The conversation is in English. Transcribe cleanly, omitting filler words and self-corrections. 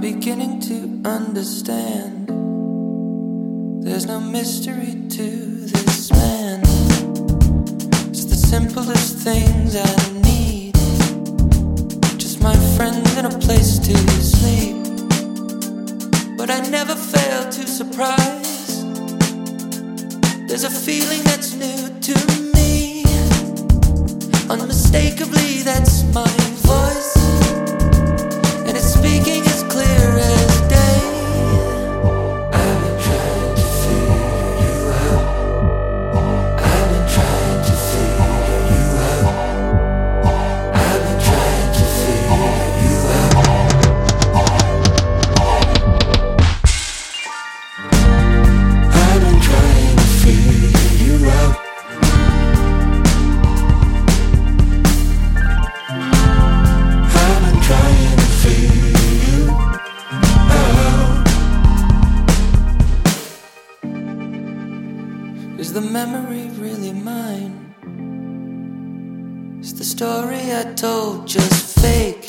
beginning to understand. There's no mystery to this man. It's the simplest things I need. Just my friends and a place to sleep. But I never fail to surprise. There's a feeling that's new to me. Unmistakably, that's my voice. And it's speaking as clear as day. I've been trying to figure you out. I've been trying to figure you out. I've been trying to figure you out. I've been trying to figure you out. I've been trying to figure you out. Is the memory really mine? Is the story I told just fake?